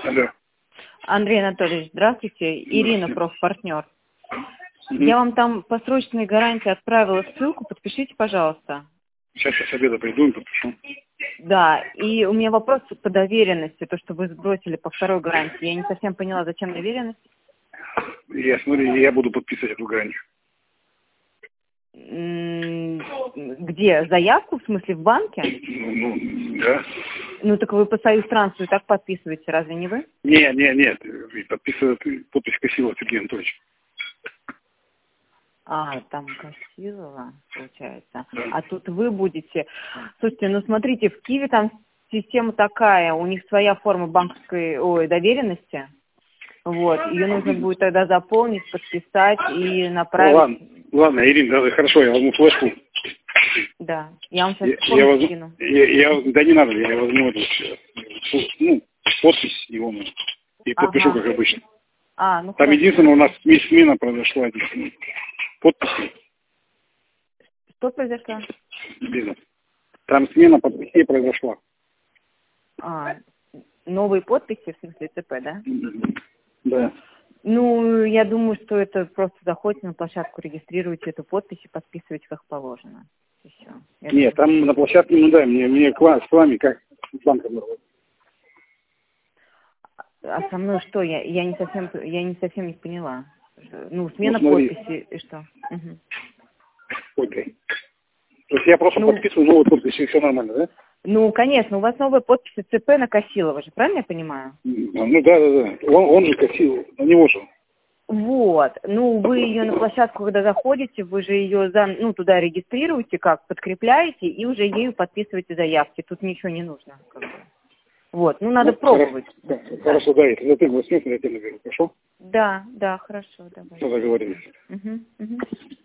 Алло. Андрей Анатольевич, здравствуйте. Ирина, профпартнер. Я вам там по срочной гарантии отправила ссылку, подпишите, пожалуйста. Сейчас я с обеда приду и подпишу. Да, и у меня вопрос по доверенности, то, что вы сбросили по второй гарантии. Я не совсем поняла, зачем доверенность? Я смотрю, я буду подписывать эту гарантию. Где? Заявку, в смысле, в банке? Да. Ну, так вы по Союзтрансу и так подписываете, разве не вы? Нет. Подписывает подпись Косилова Сергей Анатольевич. А, там Косилова, получается. Да. А тут вы будете... Слушайте, ну смотрите, в Киеве там система такая, у них своя форма банковской, доверенности. Вот, ее нужно будет тогда заполнить, подписать и направить. Ну, ладно, Ирина, да, хорошо, я возьму флешку. Да, я вам сейчас Я возьму, скину. да не надо, я возьму эту, подпись его и подпишу, как обычно. Ну Там единственное, у нас смена произошла. Подписи. Что произошло? Там смена подписей произошла. Новые подписи, в смысле ЦП, да? Да. Ну, я думаю, что это просто заходите на площадку, регистрируете эту подпись и подписываете как положено. И все. Нет, там на площадке, мне с вами как с банком. А со мной что? Я не совсем не поняла. Ну, смена смотри. подписи и что? Угу. Окей. То есть я просто подписываю новую подпись, и все нормально, да? Ну, конечно, у вас новая подпись ЦП на Косилова же, правильно я понимаю? Ну да. Он же Косилов, на него же. Вот. Ну, вы ее на площадку, когда заходите, вы же ее туда регистрируете, как подкрепляете, и уже ею подписываете заявки. Тут ничего не нужно. Вот. Ну, надо пробовать. Хорошо, да, если ты возьмешь, я тебе наберу, хорошо? Да, хорошо, давай. Все, договорились. Угу.